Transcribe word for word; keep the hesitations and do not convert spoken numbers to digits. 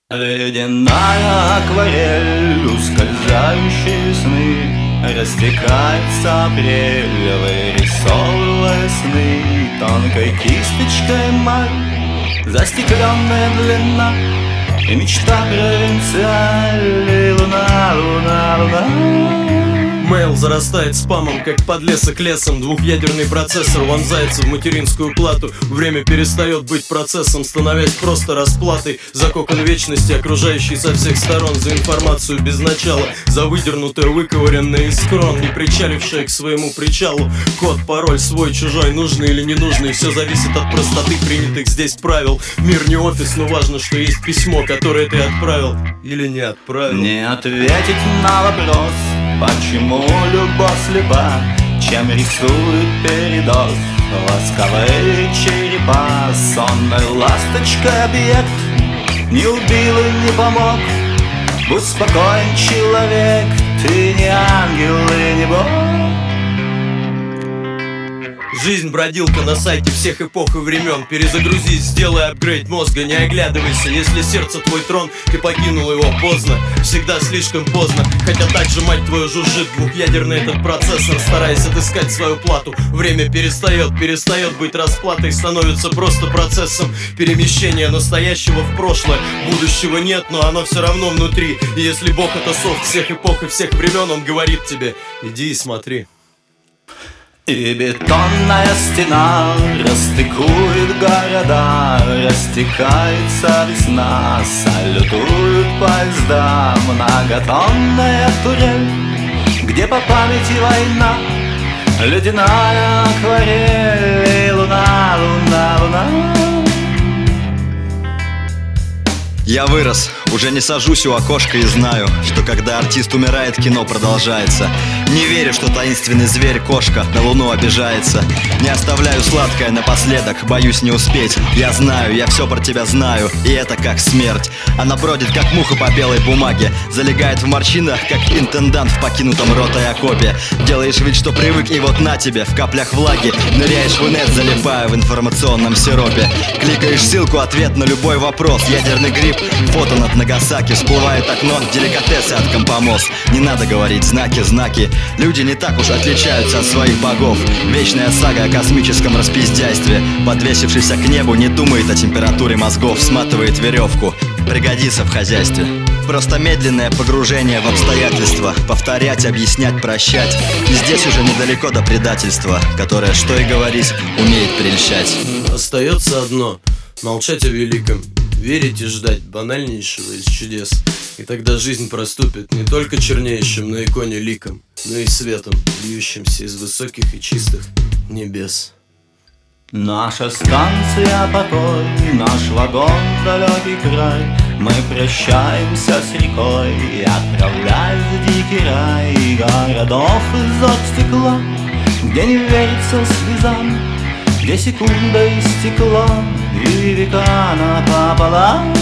Ледяная акварель, ускользающие сны, растекается апрель, вырисовывая сны. Тонкой кисточкой эмаль, застекленная длина, и мечта провинциаль. Луна, луна, луна. Мейл зарастает спамом, как подлесок лесом. Двухъядерный процессор вонзается в материнскую плату. Время перестает быть процессом, становясь просто расплатой за кокон вечности, окружающий со всех сторон. За информацию без начала, за выдернутое, выковыренное из крон, не причалившее к своему причалу. Код, пароль, свой, чужой, нужный или ненужный, все зависит от простоты принятых здесь правил. Мир не офис, но важно, что есть письмо, которое ты отправил или не отправил. Не ответить на вопрос, почему любовь слепа, чем рисует передоз восковые черепа. Сонной ласточкой объект не убил и не помог. Будь спокоен, человек, ты не ангел и не бог. Жизнь бродилка на сайте всех эпох и времен. Перезагрузись, сделай апгрейд мозга, не оглядывайся. Если сердце твой трон, ты покинул его поздно, всегда слишком поздно. Хотя так же, мать твою, жужжит двухъядерный этот процессор, стараясь отыскать свою плату. Время перестает, перестает быть расплатой, становится просто процессом перемещения настоящего в прошлое. Будущего нет, но оно все равно внутри. И если Бог это софт всех эпох и всех времен, он говорит тебе: иди и смотри. И бетонная стена расстыкует города, растекается весна, салютуют поезда. Многотонная турель, где по памяти война, ледяная акварель, и луна, луна, луна. Я вырос, уже не сажусь у окошка и знаю, что когда артист умирает, кино продолжается. Не верю, что таинственный зверь, кошка, на луну обижается. Не оставляю сладкое напоследок, боюсь не успеть. Я знаю, я все про тебя знаю, и это как смерть. Она бродит, как муха по белой бумаге, залегает в морщинах, как интендант в покинутом ротой окопе. Делаешь вид, что привык, и вот на тебе, в каплях влаги, ныряешь в инет, залипая в информационном сиропе. Кликаешь ссылку, ответ на любой вопрос. Ядерный гриб, фото над Нагасаки, всплывает окно, деликатесы от Компомос. Не надо говорить знаки, знаки. Люди не так уж отличаются от своих богов. Вечная сага о космическом распиздяйстве. Подвесившийся к небу не думает о температуре мозгов, сматывает веревку, пригодится в хозяйстве. Просто медленное погружение в обстоятельства. Повторять, объяснять, прощать. И здесь уже недалеко до предательства, которое, что и говорить, умеет прельщать. Остается одно — молчать о великом, верить и ждать банальнейшего из чудес. И тогда жизнь проступит не только чернеющим на иконе ликом, но и светом, льющимся из высоких и чистых небес. Наша станция покой, наш вагон далекий край. Мы прощаемся с рекой, отправляясь в дикий рай городов из от стекла, где не верится слезам, где секунда истекла и века напополам.